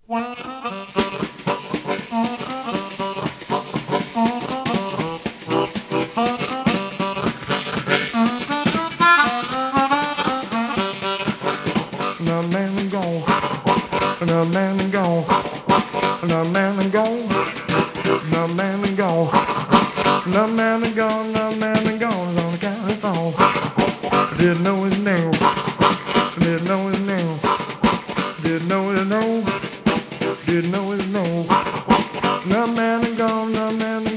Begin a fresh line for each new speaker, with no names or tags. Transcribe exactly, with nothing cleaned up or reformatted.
The man is gone. The man is gone. The man is gone. The man is gone. The man is gone. The man is gone. On the county phone. Didn't know his name. Didn't know his name. Didn't know his name. Didn't know his name. The man is gone. The man is